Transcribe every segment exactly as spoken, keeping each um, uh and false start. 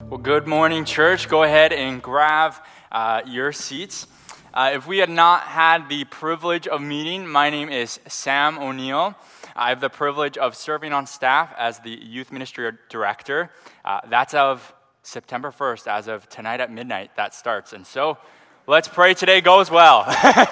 Well, good morning, church. Go ahead and grab uh, your seats. Uh, if we had not had the privilege of meeting, my name is Sam O'Neill. I have the privilege of serving on staff as the youth ministry director. Uh, that's of September first, as of tonight at midnight, that starts. And so, let's pray today goes well.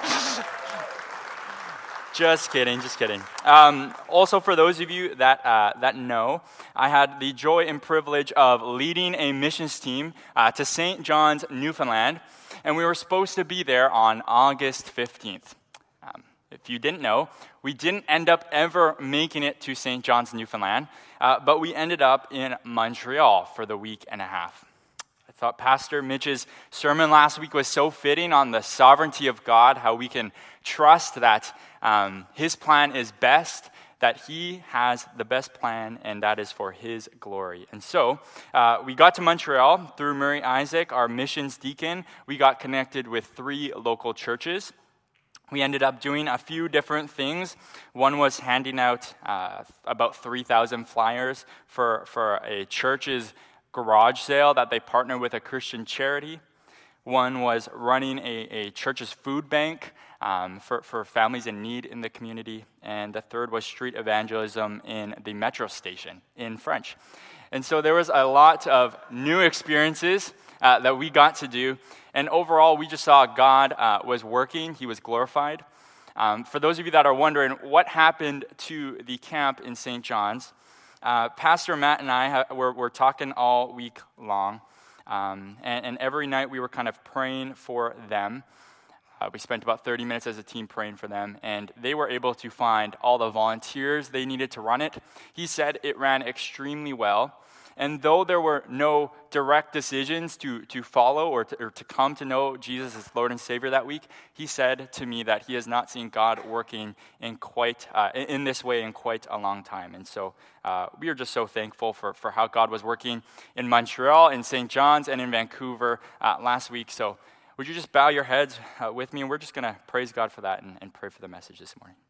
Just kidding, just kidding. Um, also, for those of you that uh, that know, I had the joy and privilege of leading a missions team uh, to Saint John's, Newfoundland, and we were supposed to be there on August fifteenth. Um, if you didn't know, we didn't end up ever making it to Saint John's, Newfoundland, uh, but we ended up in Montreal for the week and a half. I thought Pastor Mitch's sermon last week was so fitting on the sovereignty of God, how we can trust that um, His plan is best, that He has the best plan, and that is for His glory. And so, uh, we got to Montreal through Murray Isaac, our missions deacon. We got connected with three local churches. We ended up doing a few different things. One was handing out uh, about three thousand flyers for, for a church's garage sale that they partner with a Christian charity. One was running a, a church's food bank um, for, for families in need in the community. And the third was street evangelism in the metro station in French. And so there was a lot of new experiences uh, that we got to do. And overall, we just saw God uh, was working. He was glorified. Um, for those of you that are wondering what happened to the camp in Saint John's, Uh, Pastor Matt and I ha- were, were talking all week long, um, and, and every night we were kind of praying for them. Uh, we spent about thirty minutes as a team praying for them, and they were able to find all the volunteers they needed to run it. He said it ran extremely well, and though there were no direct decisions to, to follow or to, or to come to know Jesus as Lord and Savior that week, he said to me that he has not seen God working in quite uh, in this way in quite a long time. And so uh, we are just so thankful for, for how God was working in Montreal, in Saint John's, and in Vancouver uh, last week. So would you just bow your heads uh, with me, and we're just going to praise God for that and, and pray for the message this morning.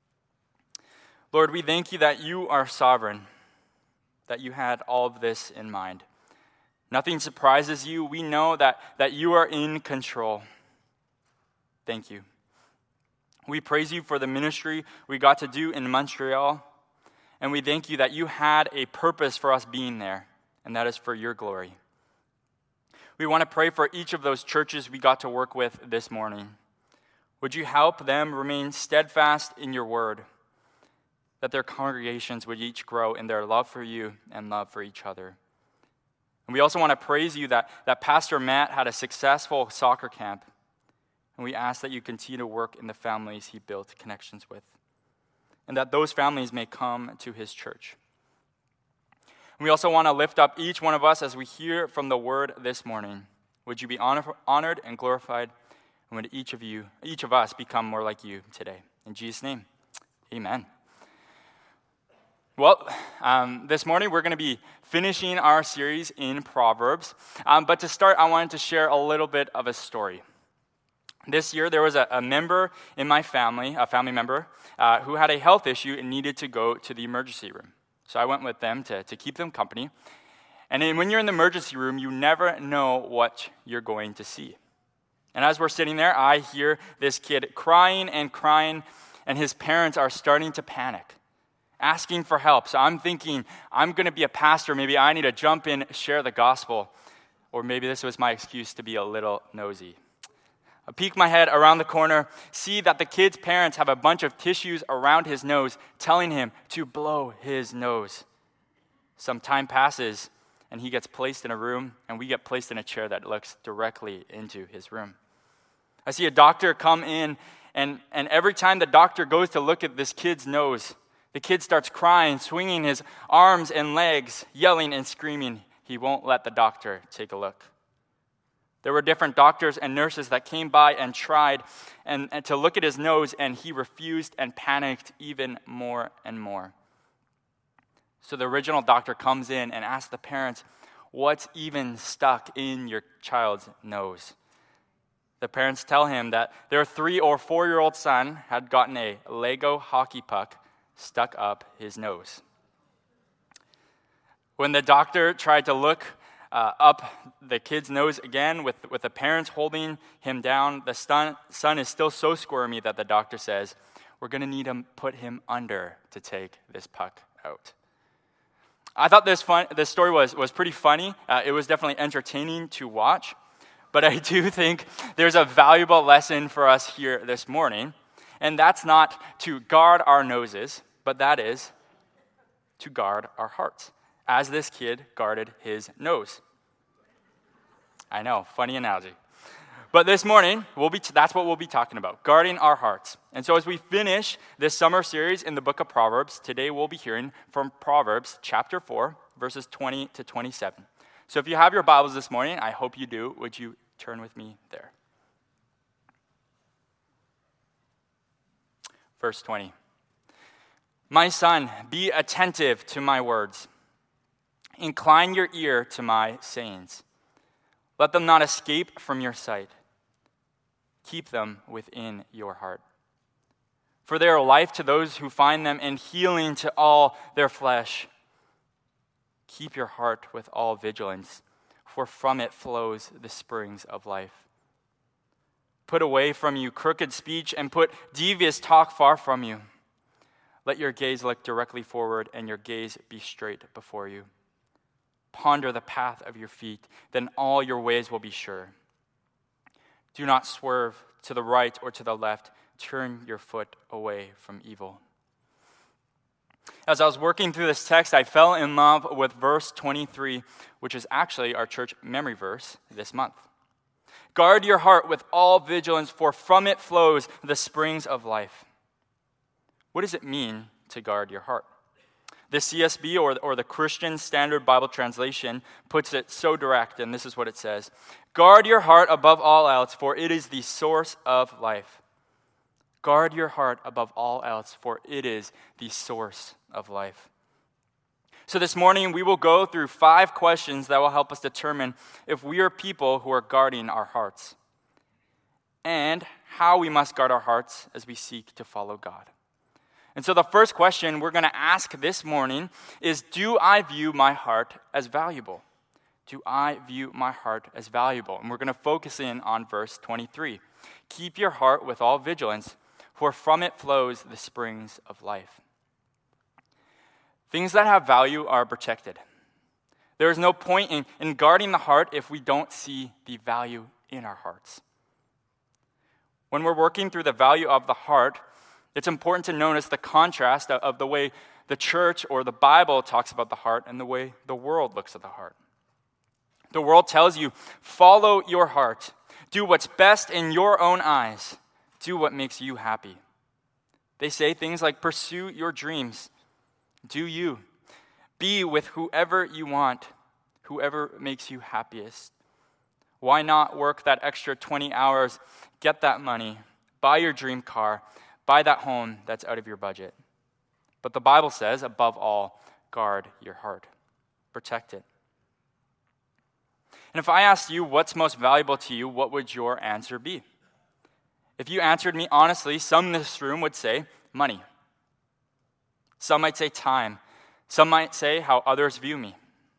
Lord, we thank you that you are sovereign, that you had all of this in mind. Nothing surprises you. We know that, that you are in control. Thank you. We praise you for the ministry we got to do in Montreal, and we thank you that you had a purpose for us being there, and that is for your glory. We want to pray for each of those churches we got to work with this morning. Would you help them remain steadfast in your word, that their congregations would each grow in their love for you and love for each other. And we also want to praise you that, that Pastor Matt had a successful soccer camp, and we ask that you continue to work in the families he built connections with, and that those families may come to his church. And we also want to lift up each one of us as we hear from the word this morning. Would you be honor, honored and glorified, and would each of you, each of us become more like you today. In Jesus' name, amen. Well, um, this morning we're going to be finishing our series in Proverbs. Um, but to start, I wanted to share a little bit of a story. This year, there was a, a member in my family, a family member, uh, who had a health issue and needed to go to the emergency room. So I went with them to, to keep them company. And then when you're in the emergency room, you never know what you're going to see. And as we're sitting there, I hear this kid crying and crying, and his parents are starting to panic, asking for help. So I'm thinking, I'm going to be a pastor. Maybe I need to jump in, share the gospel. Or maybe this was my excuse to be a little nosy. I peek my head around the corner, see that the kid's parents have a bunch of tissues around his nose, telling him to blow his nose. Some time passes, and he gets placed in a room, and we get placed in a chair that looks directly into his room. I see a doctor come in, and, and every time the doctor goes to look at this kid's nose, the kid starts crying, swinging his arms and legs, yelling and screaming. He won't let the doctor take a look. There were different doctors and nurses that came by and tried and, and to look at his nose, and he refused and panicked even more and more. So the original doctor comes in and asks the parents, what's even stuck in your child's nose? The parents tell him that their three or four-year-old son had gotten a Lego hockey puck stuck up his nose. When the doctor tried to look uh, up the kid's nose again with, with the parents holding him down. The son, son is still so squirmy that the doctor says, we're going to need to put him under to take this puck out. I thought this fun, this story was, was pretty funny. Uh, it was definitely entertaining to watch. But I do think there's a valuable lesson for us here this morning. And that's not to guard our noses, but that is to guard our hearts, as this kid guarded his nose. I know, funny analogy. But this morning, we'll be t- that's what we'll be talking about, guarding our hearts. And so as we finish this summer series in the book of Proverbs, today we'll be hearing from Proverbs chapter four, verses twenty to twenty-seven. So if you have your Bibles this morning, I hope you do. Would you turn with me there? Verse twenty. My son, be attentive to my words. Incline your ear to my sayings. Let them not escape from your sight. Keep them within your heart. For they are life to those who find them and healing to all their flesh. Keep your heart with all vigilance, for from it flows the springs of life. Put away from you crooked speech and put devious talk far from you. Let your gaze look directly forward and your gaze be straight before you. Ponder the path of your feet, then all your ways will be sure. Do not swerve to the right or to the left. Turn your foot away from evil. As I was working through this text, I fell in love with verse twenty-three, which is actually our church memory verse this month. Guard your heart with all vigilance, for from it flows the springs of life. What does it mean to guard your heart? The C S B, or, or the Christian Standard Bible Translation, puts it so direct, and this is what it says. Guard your heart above all else, for it is the source of life. Guard your heart above all else, for it is the source of life. So this morning, we will go through five questions that will help us determine if we are people who are guarding our hearts, and how we must guard our hearts as we seek to follow God. And so the first question we're going to ask this morning is, do I view my heart as valuable? Do I view my heart as valuable? And we're going to focus in on verse twenty-three. Keep your heart with all vigilance, for from it flows the springs of life. Things that have value are protected. There is no point in, in guarding the heart if we don't see the value in our hearts. When we're working through the value of the heart, it's important to notice the contrast of the way the church or the Bible talks about the heart and the way the world looks at the heart. The world tells you, follow your heart. Do what's best in your own eyes. Do what makes you happy. They say things like, pursue your dreams. Do you. Be with whoever you want, whoever makes you happiest. Why not work that extra twenty hours, get that money, buy your dream car, buy that home that's out of your budget? But the Bible says, above all, guard your heart. Protect it. And if I asked you what's most valuable to you, what would your answer be? If you answered me honestly, some in this room would say money. Some might say time. Some might say how others view me.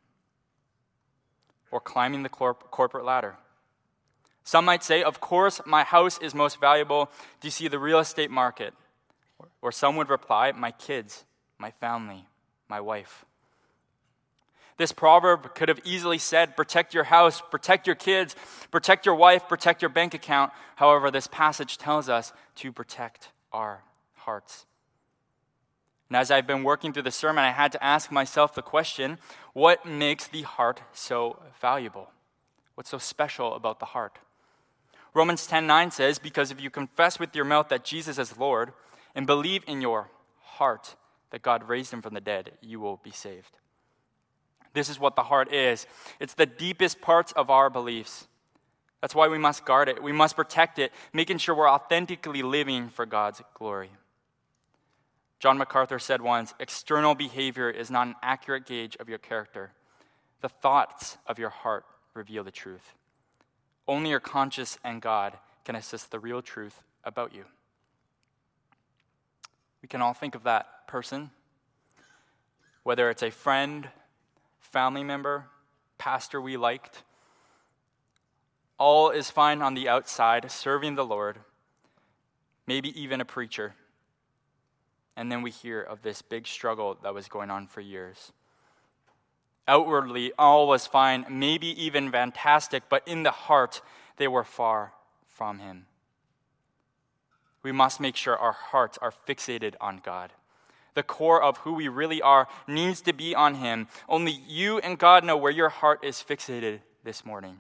Or climbing the corp- corporate ladder. Some might say, of course, my house is most valuable. Do you see the real estate market? Or some would reply, my kids, my family, my wife. This proverb could have easily said, protect your house, protect your kids, protect your wife, protect your bank account. However, this passage tells us to protect our hearts. And as I've been working through the sermon, I had to ask myself the question, what makes the heart so valuable? What's so special about the heart? Romans ten nine says, because if you confess with your mouth that Jesus is Lord and believe in your heart that God raised him from the dead, you will be saved. This is what the heart is. It's the deepest parts of our beliefs. That's why we must guard it. We must protect it, making sure we're authentically living for God's glory. John MacArthur said once, external behavior is not an accurate gauge of your character. The thoughts of your heart reveal the truth. Only your conscience and God can assist the real truth about you. We can all think of that person, whether it's a friend, family member, pastor we liked. All is fine on the outside, serving the Lord, maybe even a preacher. And then we hear of this big struggle that was going on for years. Outwardly, all was fine, maybe even fantastic, but in the heart, they were far from him. We must make sure our hearts are fixated on God. The core of who we really are needs to be on him. Only you and God know where your heart is fixated this morning.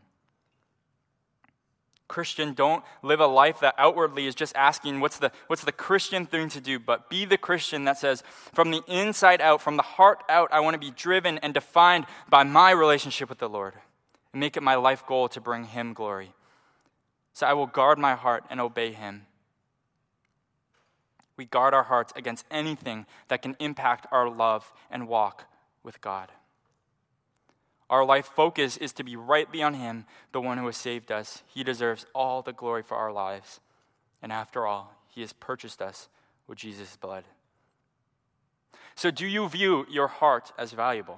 Christian, don't live a life that outwardly is just asking what's the, what's the Christian thing to do, but be the Christian that says, from the inside out, from the heart out, I want to be driven and defined by my relationship with the Lord and make it my life goal to bring him glory. So I will guard my heart and obey him. We guard our hearts against anything that can impact our love and walk with God. Our life focus is to be rightly on him, the one who has saved us. He deserves all the glory for our lives. And after all, he has purchased us with Jesus' blood. So do you view your heart as valuable?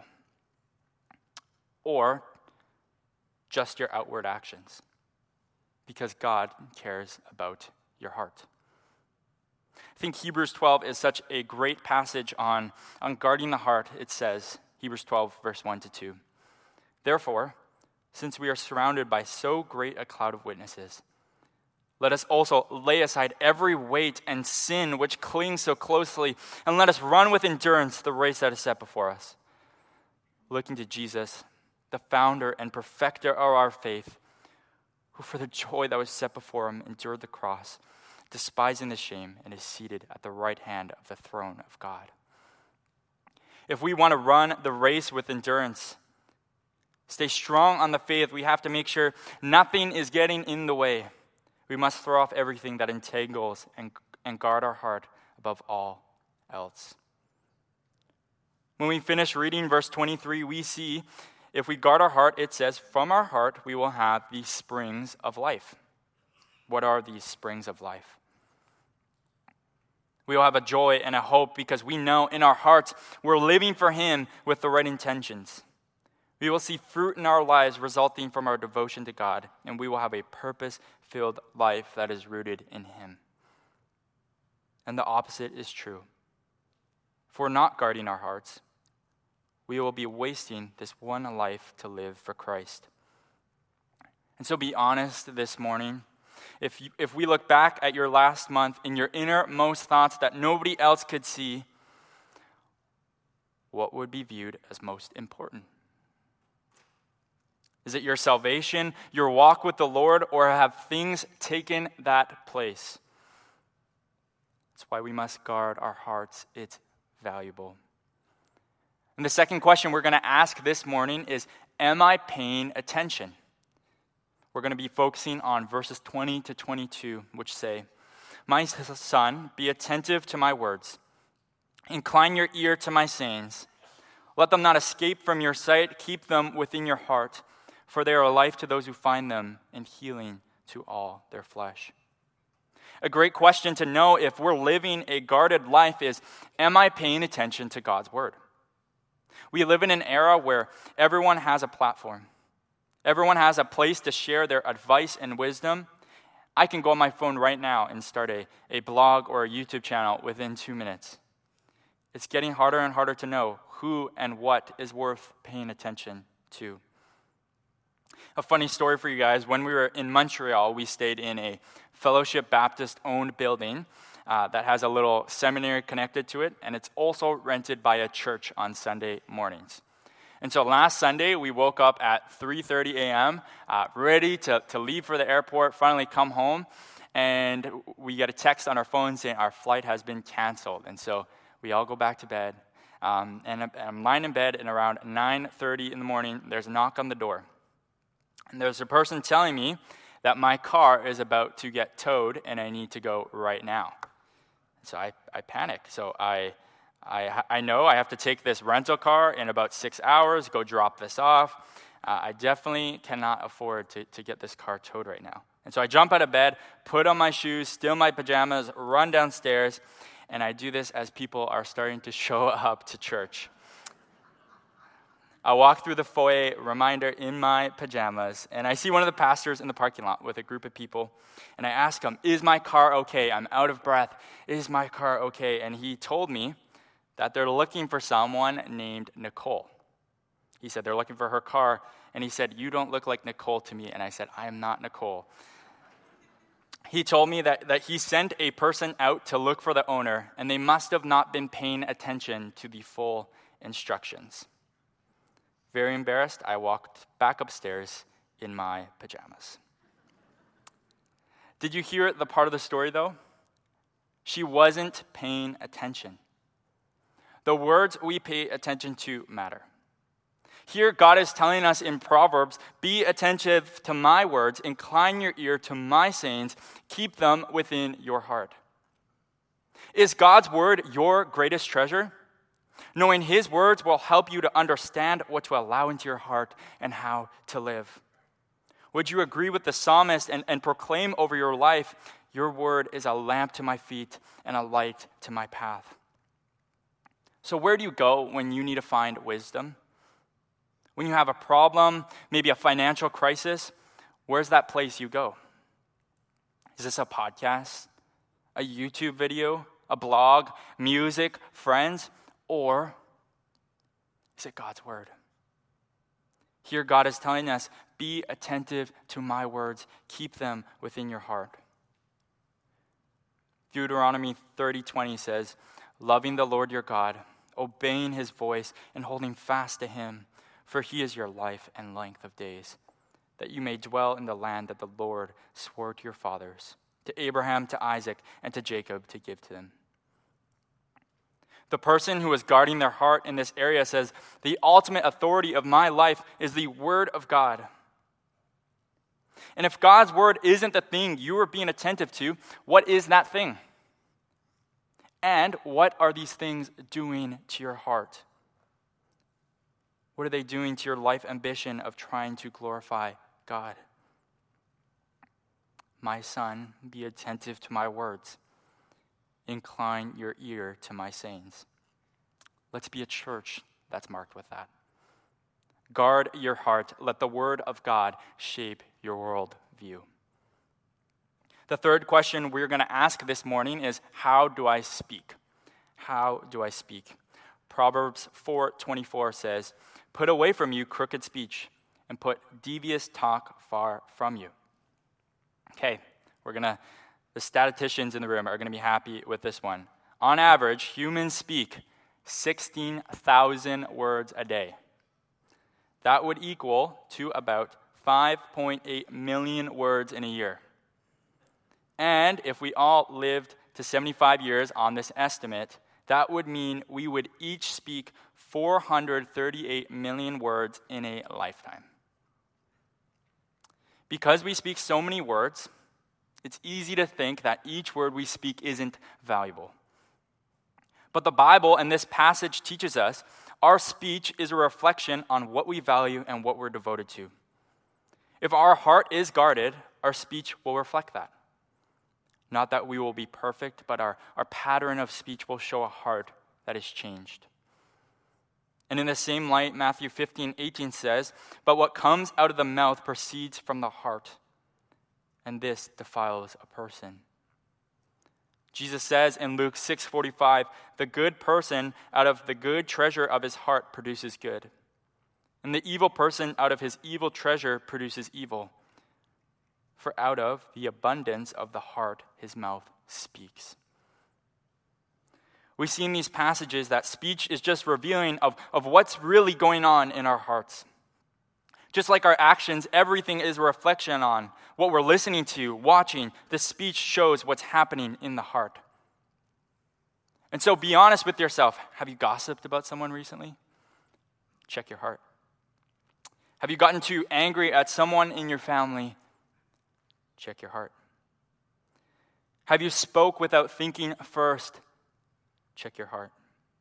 Or just your outward actions? Because God cares about your heart. I think Hebrews twelve is such a great passage on, on guarding the heart. It says, Hebrews twelve, verse one to two. Therefore, since we are surrounded by so great a cloud of witnesses, let us also lay aside every weight and sin which clings so closely, and let us run with endurance the race that is set before us. Looking to Jesus, the founder and perfecter of our faith, who for the joy that was set before him endured the cross, despising the shame, and is seated at the right hand of the throne of God. If we want to run the race with endurance, stay strong on the faith, we have to make sure nothing is getting in the way. We must throw off everything that entangles and, and guard our heart above all else. When we finish reading verse twenty-three, we see if we guard our heart, it says, from our heart we will have these springs of life. What are these springs of life? We will have a joy and a hope because we know in our hearts we're living for him with the right intentions. We will see fruit in our lives resulting from our devotion to God, and we will have a purpose-filled life that is rooted in him. And the opposite is true. If we're not guarding our hearts, we will be wasting this one life to live for Christ. And so be honest this morning. If you, if we look back at your last month in your innermost thoughts that nobody else could see, what would be viewed as most important? Is it your salvation, your walk with the Lord, or have things taken that place? That's why we must guard our hearts. It's valuable. And the second question we're going to ask this morning is, am I paying attention? We're going to be focusing on verses twenty to twenty-two, which say, my son, be attentive to my words. Incline your ear to my sayings. Let them not escape from your sight. Keep them within your heart, for they are life to those who find them and healing to all their flesh. A great question to know if we're living a guarded life is, am I paying attention to God's word? We live in an era where everyone has a platform. Everyone has a place to share their advice and wisdom. I can go on my phone right now and start a, a blog or a YouTube channel within two minutes. It's getting harder and harder to know who and what is worth paying attention to. A funny story for you guys. When we were in Montreal, we stayed in a Fellowship Baptist-owned building uh, that has a little seminary connected to it, and it's also rented by a church on Sunday mornings. And so last Sunday, we woke up at three thirty a.m., uh, ready to, to leave for the airport, finally come home, and we get a text on our phone saying our flight has been canceled. And so we all go back to bed, um, and I'm, I'm lying in bed, and around nine thirty in the morning, there's a knock on the door. And there's a person telling me that my car is about to get towed, and I need to go right now. So I, I panic. So I... I, I know I have to take this rental car in about six hours, go drop this off. Uh, I definitely cannot afford to, to get this car towed right now. And so I jump out of bed, put on my shoes, steal my pajamas, run downstairs, and I do this as people are starting to show up to church. I walk through the foyer, reminder, in my pajamas, and I see one of the pastors in the parking lot with a group of people, and I ask him, is my car okay? I'm out of breath. Is my car okay? And he told me that they're looking for someone named Nicole. He said they're looking for her car, and he said, you don't look like Nicole to me. And I said, I am not Nicole. He told me that, that he sent a person out to look for the owner, and they must have not been paying attention to the full instructions. Very embarrassed, I walked back upstairs in my pajamas. Did you hear the part of the story, though? She wasn't paying attention. The words we pay attention to matter. Here, God is telling us in Proverbs, be attentive to my words, incline your ear to my sayings, keep them within your heart. Is God's word your greatest treasure? Knowing his words will help you to understand what to allow into your heart and how to live. Would you agree with the psalmist and, and proclaim over your life, your word is a lamp to my feet and a light to my path? So where do you go when you need to find wisdom? When you have a problem, maybe a financial crisis, where's that place you go? Is this a podcast, a YouTube video, a blog, music, friends? Or is it God's word? Here God is telling us, be attentive to my words. Keep them within your heart. Deuteronomy thirty twenty says, loving the Lord your God, obeying his voice, and holding fast to him, for he is your life and length of days, that you may dwell in the land that the Lord swore to your fathers, to Abraham, to Isaac, and to Jacob to give to them. The person who is guarding their heart in this area says, the ultimate authority of my life is the word of God. And if God's word isn't the thing you are being attentive to, what is that thing? And what are these things doing to your heart? What are they doing to your life ambition of trying to glorify God? My son, be attentive to my words. Incline your ear to my sayings. Let's be a church that's marked with that. Guard your heart. Let the word of God shape your world view. The third question we're going to ask this morning is, how do I speak? How do I speak? Proverbs four twenty-four says, put away from you crooked speech and put devious talk far from you. Okay, we're going to The statisticians in the room are going to be happy with this one. On average, humans speak sixteen thousand words a day. That would equal to about five point eight million words in a year. And if we all lived to seventy-five years on this estimate, that would mean we would each speak four hundred thirty-eight million words in a lifetime. Because we speak so many words, it's easy to think that each word we speak isn't valuable. But the Bible and this passage teaches us our speech is a reflection on what we value and what we're devoted to. If our heart is guarded, our speech will reflect that. Not that we will be perfect, but our, our pattern of speech will show a heart that is changed. And in the same light, Matthew fifteen eighteen says, but what comes out of the mouth proceeds from the heart, and this defiles a person. Jesus says in Luke six forty-five, the good person out of the good treasure of his heart produces good, and the evil person out of his evil treasure produces evil. For out of the abundance of the heart his mouth speaks. We see in these passages that speech is just revealing of, of what's really going on in our hearts. Just like our actions, everything is a reflection on what we're listening to, watching. The speech shows what's happening in the heart. And so be honest with yourself. Have you gossiped about someone recently? Check your heart. Have you gotten too angry at someone in your family? Check your heart. Have you spoke without thinking first? Check your heart.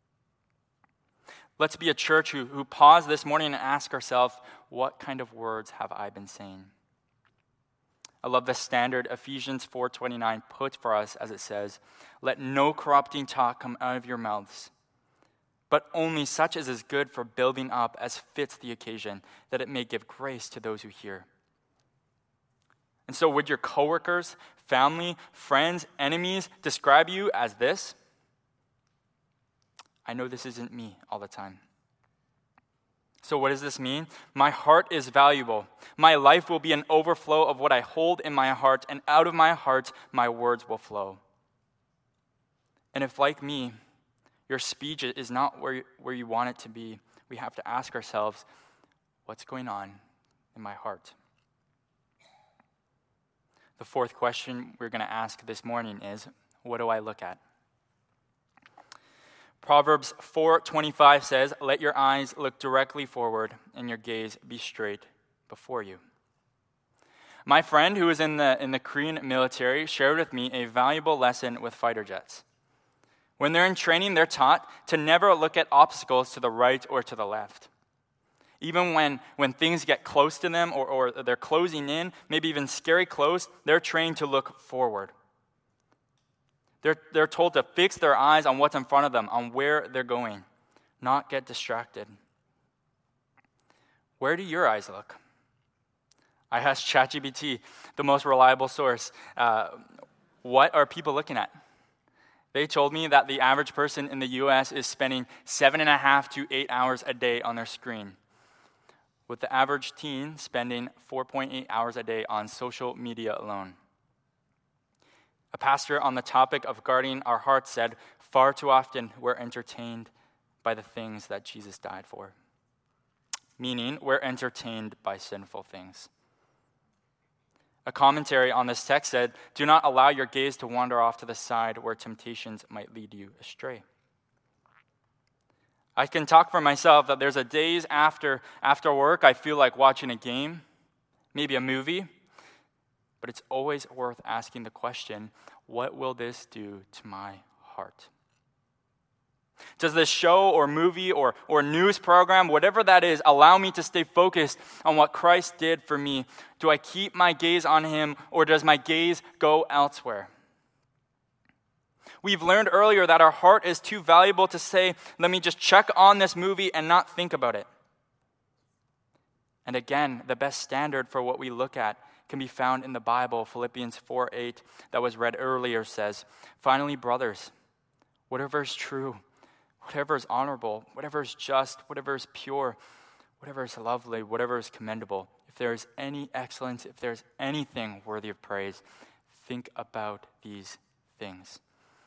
Let's be a church who, who pause this morning and ask ourselves, what kind of words have I been saying? I love the standard Ephesians four twenty-nine puts for us as it says, let no corrupting talk come out of your mouths, but only such as is good for building up as fits the occasion, that it may give grace to those who hear. And so would your coworkers, family, friends, enemies describe you as this? I know this isn't me all the time. So what does this mean? My heart is valuable. My life will be an overflow of what I hold in my heart, and out of my heart, my words will flow. And if, like me, your speech is not where, where you want it to be, we have to ask ourselves, what's going on in my heart? The fourth question we're going to ask this morning is, what do I look at? Proverbs four twenty-five says, "Let your eyes look directly forward and your gaze be straight before you." My friend who was in the in the Korean military shared with me a valuable lesson with fighter jets. When they're in training, they're taught to never look at obstacles to the right or to the left. Even when, when things get close to them or, or they're closing in, maybe even scary close, they're trained to look forward. They're, they're told to fix their eyes on what's in front of them, on where they're going, not get distracted. Where do your eyes look? I asked ChatGPT, the most reliable source, uh, what are people looking at? They told me that the average person in the U S is spending seven and a half to eight hours a day on their screen, with the average teen spending four point eight hours a day on social media alone. A pastor on the topic of guarding our hearts said, "Far too often we're entertained by the things that Jesus died for." Meaning, we're entertained by sinful things. A commentary on this text said, "Do not allow your gaze to wander off to the side where temptations might lead you astray." I can talk for myself that there's a days after, after work I feel like watching a game, maybe a movie, but it's always worth asking the question, what will this do to my heart? Does this show or movie or, or news program, whatever that is, allow me to stay focused on what Christ did for me? Do I keep my gaze on him, or does my gaze go elsewhere? We've learned earlier that our heart is too valuable to say, let me just check on this movie and not think about it. And again, the best standard for what we look at can be found in the Bible. Philippians four eight, that was read earlier, says, "Finally, brothers, whatever is true, whatever is honorable, whatever is just, whatever is pure, whatever is lovely, whatever is commendable, if there is any excellence, if there is anything worthy of praise, think about these things."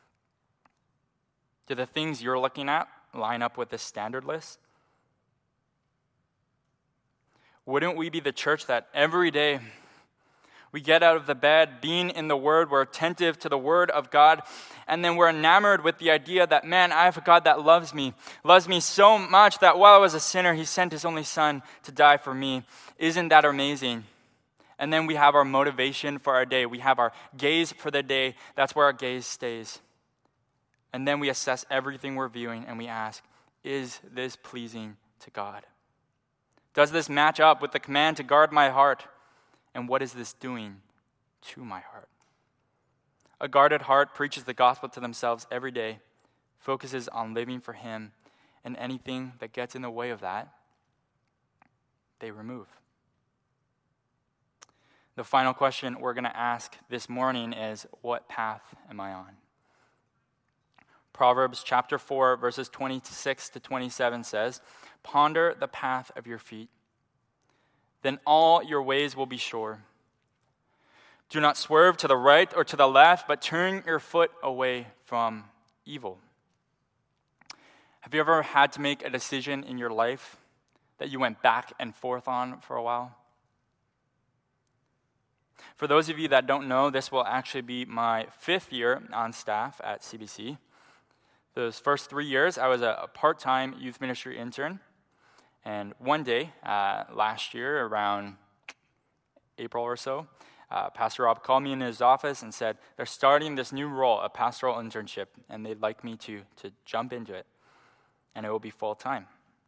Do the things you're looking at line up with this standard list? Wouldn't we be the church that every day we get out of the bed, being in the Word, we're attentive to the Word of God, and then we're enamored with the idea that, man, I have a God that loves me, loves me so much that while I was a sinner, he sent his only son to die for me. Isn't that amazing? And then we have our motivation for our day. We have our gaze for the day. That's where our gaze stays. And then we assess everything we're viewing and we ask, is this pleasing to God? Does this match up with the command to guard my heart? And what is this doing to my heart? A guarded heart preaches the gospel to themselves every day, focuses on living for him, and anything that gets in the way of that, they remove. The final question we're going to ask this morning is, what path am I on? Proverbs chapter four, verses twenty-six to twenty-seven says, "Ponder the path of your feet, then all your ways will be sure. Do not swerve to the right or to the left, but turn your foot away from evil." Have you ever had to make a decision in your life that you went back and forth on for a while? For those of you that don't know, this will actually be my fifth year on staff at C B C. Those first three years, I was a part-time youth ministry intern. And one day, uh, last year, around April or so, uh, Pastor Rob called me in his office and said, they're starting this new role, a pastoral internship, and they'd like me to, to jump into it, and it will be full-time.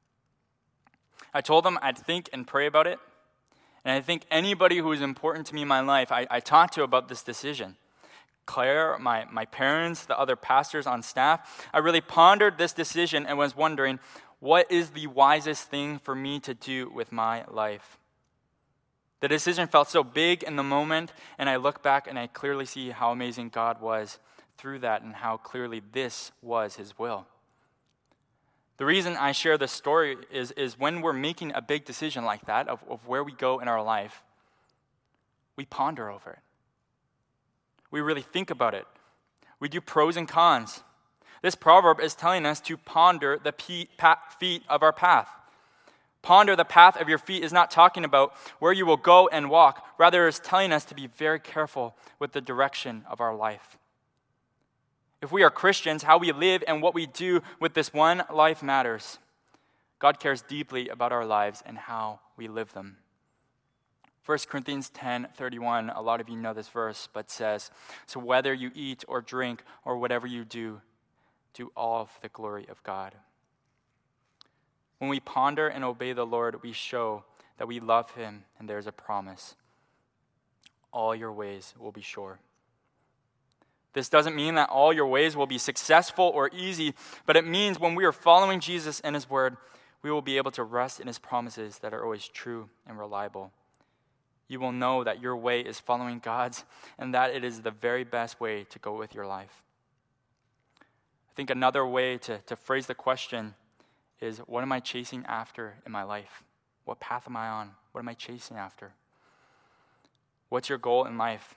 I told them I'd think and pray about it, and I think anybody who is important to me in my life, I, I talked to about this decision. Claire, my, my parents, the other pastors on staff, I really pondered this decision and was wondering, what is the wisest thing for me to do with my life? The decision felt so big in the moment, and I look back and I clearly see how amazing God was through that and how clearly this was his will. The reason I share this story is, is when we're making a big decision like that of, of where we go in our life, we ponder over it. We really think about it. We do pros and cons. This proverb is telling us to ponder the feet of our path. Ponder the path of your feet is not talking about where you will go and walk. Rather, it is telling us to be very careful with the direction of our life. If we are Christians, how we live and what we do with this one life matters. God cares deeply about our lives and how we live them. First Corinthians ten thirty-one, a lot of you know this verse, but says, "So whether you eat or drink or whatever you do, do all for the glory of God." When we ponder and obey the Lord, we show that we love him, and there's a promise. All your ways will be sure. This doesn't mean that all your ways will be successful or easy, but it means when we are following Jesus and his word, we will be able to rest in his promises that are always true and reliable. You will know that your way is following God's and that it is the very best way to go with your life. I think another way to, to phrase the question is, what am I chasing after in my life? What path am I on? What am I chasing after? What's your goal in life?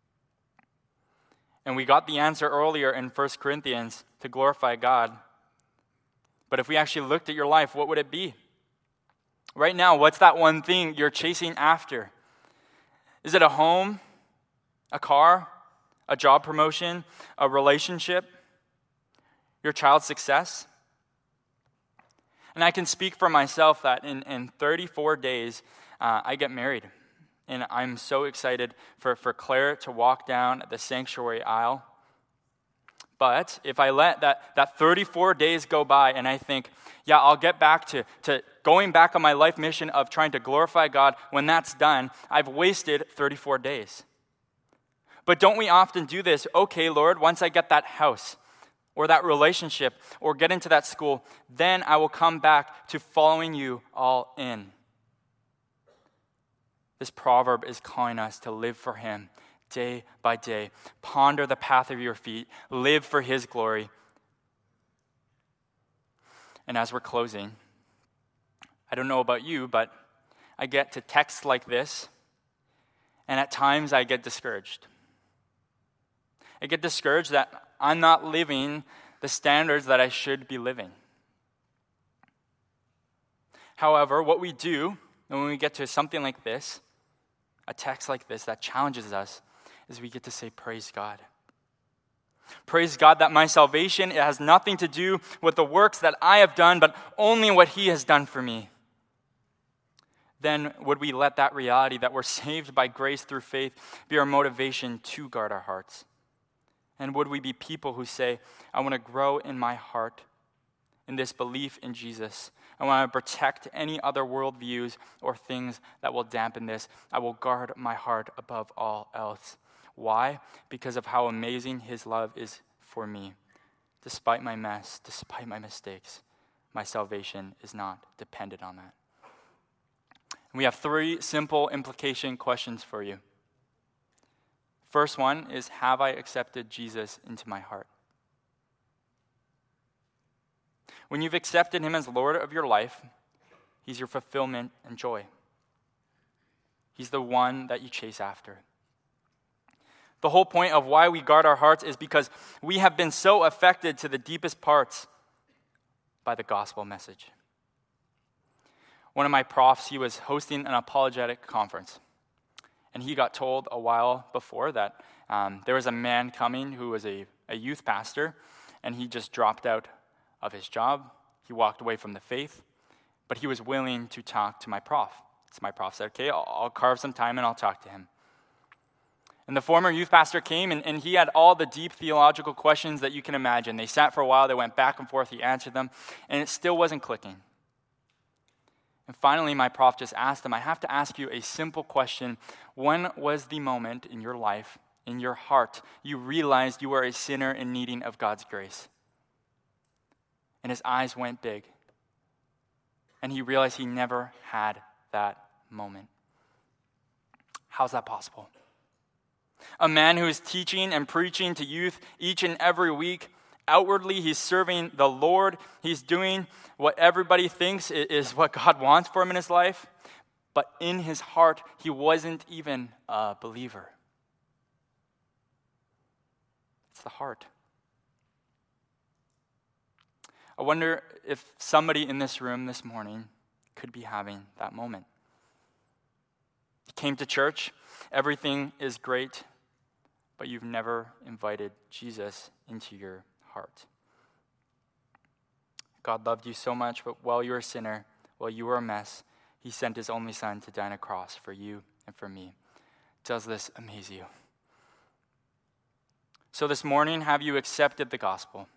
And we got the answer earlier in First Corinthians, to glorify God. But if we actually looked at your life, what would it be? Right now, what's that one thing you're chasing after? Is it a home, a car, a job promotion, a relationship, your child's success? And I can speak for myself that in, in thirty-four days, uh, I get married. And I'm so excited for, for Claire to walk down the sanctuary aisle. But if I let that, that thirty-four days go by and I think, yeah, I'll get back to, to going back on my life mission of trying to glorify God, when that's done, I've wasted thirty-four days. But don't we often do this? Okay, Lord, once I get that house, or that relationship, or get into that school, then I will come back to following you all in. This proverb is calling us to live for him day by day. Ponder the path of your feet. Live for his glory. And as we're closing, I don't know about you, but I get to texts like this, and at times I get discouraged. I get discouraged that I'm not living the standards that I should be living. However, what we do when we get to something like this, a text like this that challenges us, is we get to say, praise God. Praise God that my salvation, it has nothing to do with the works that I have done, but only what he has done for me. Then would we let that reality that we're saved by grace through faith be our motivation to guard our hearts? And would we be people who say, I want to grow in my heart in this belief in Jesus. I want to protect any other worldviews or things that will dampen this. I will guard my heart above all else. Why? Because of how amazing his love is for me. Despite my mess, despite my mistakes, my salvation is not dependent on that. And we have three simple implication questions for you. First one is, have I accepted Jesus into my heart? When you've accepted him as Lord of your life, he's your fulfillment and joy. He's the one that you chase after. The whole point of why we guard our hearts is because we have been so affected to the deepest parts by the gospel message. One of my profs, he was hosting an apologetic conference. And he got told a while before that um, there was a man coming who was a, a youth pastor, and he just dropped out of his job. He walked away from the faith, but he was willing to talk to my prof. So my prof said, okay, I'll, I'll carve some time and I'll talk to him. And the former youth pastor came, and, and he had all the deep theological questions that you can imagine. They sat for a while, they went back and forth, he answered them, and it still wasn't clicking. And finally, my prof just asked him, I have to ask you a simple question. When was the moment in your life in your heart, you realized you are a sinner in needing of God's grace. And his eyes went big. And he realized he never had that moment. How's that possible? A man who is teaching and preaching to youth each and every week. Outwardly, he's serving the Lord. He's doing what everybody thinks is what God wants for him in his life. But in his heart, he wasn't even a believer. It's the heart. I wonder if somebody in this room this morning could be having that moment. You came to church, everything is great, but you've never invited Jesus into your heart. God loved you so much, but while you were a sinner, while you were a mess, he sent his only son to die on a cross for you and for me. Does this amaze you? So this morning, have you accepted the gospel?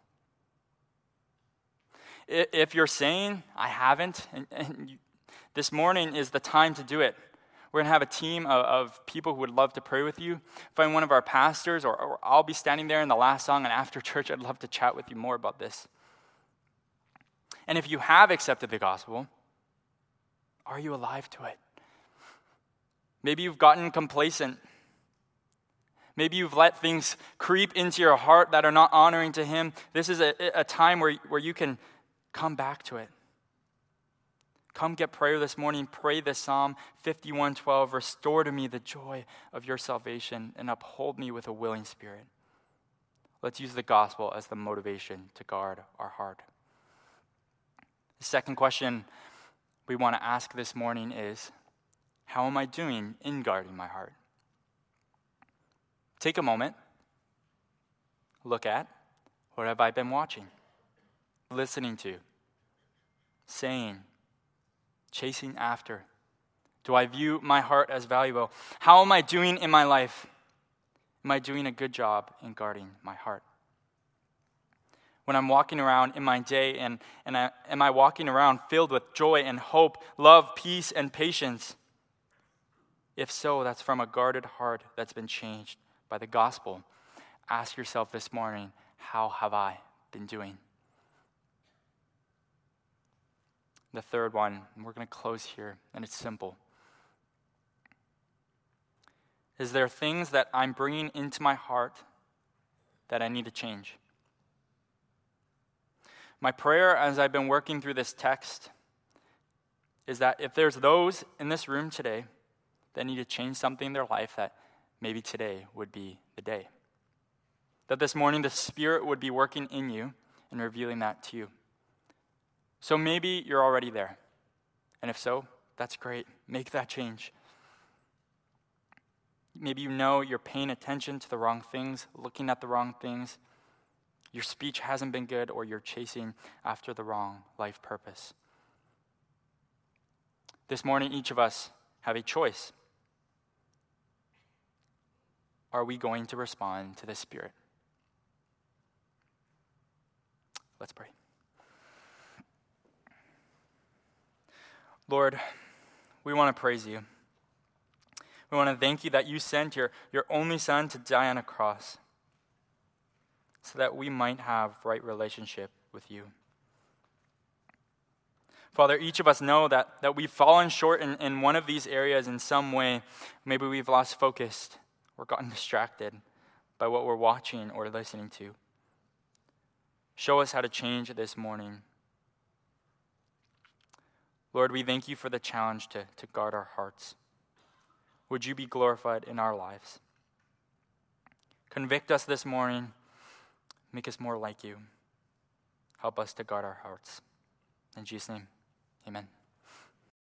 If you're saying, I haven't, and, and you, this morning is the time to do it. We're going to have a team of, of people who would love to pray with you. Find one of our pastors, or, or I'll be standing there in the last song, and after church, I'd love to chat with you more about this. And if you have accepted the gospel, are you alive to it? Maybe you've gotten complacent. Maybe you've let things creep into your heart that are not honoring to him. This is a, a time where, where you can come back to it. Come get prayer this morning. Pray this Psalm fifty-one twelve. Restore to me the joy of your salvation and uphold me with a willing spirit. Let's use the gospel as the motivation to guard our heart. The second question we want to ask this morning is, how am I doing in guarding my heart? Take a moment. Look at, what have I been watching, listening to, saying, chasing after? Do I view my heart as valuable? How am I doing in my life? Am I doing a good job in guarding my heart? When I'm walking around in my day, and, and I, am I walking around filled with joy and hope, love, peace, and patience? If so, that's from a guarded heart that's been changed by the gospel. Ask yourself this morning, how have I been doing? The third one, and we're going to close here, and it's simple. Is there things that I'm bringing into my heart that I need to change? My prayer as I've been working through this text is that if there's those in this room today that need to change something in their life, that maybe today would be the day. That this morning the Spirit would be working in you and revealing that to you. So maybe you're already there. And if so, that's great. Make that change. Maybe you know you're paying attention to the wrong things, looking at the wrong things. Your speech hasn't been good, or you're chasing after the wrong life purpose. This morning, each of us have a choice. Are we going to respond to the Spirit? Let's pray. Lord, we want to praise you. We want to thank you that you sent your, your only Son to die on a cross so that we might have right relationship with you. Father, each of us know that, that we've fallen short in, in one of these areas in some way. Maybe we've lost focus or gotten distracted by what we're watching or listening to. Show us how to change this morning. Lord, we thank you for the challenge to, to guard our hearts. Would you be glorified in our lives? Convict us this morning. Make us more like you. Help us to guard our hearts. In Jesus' name, amen.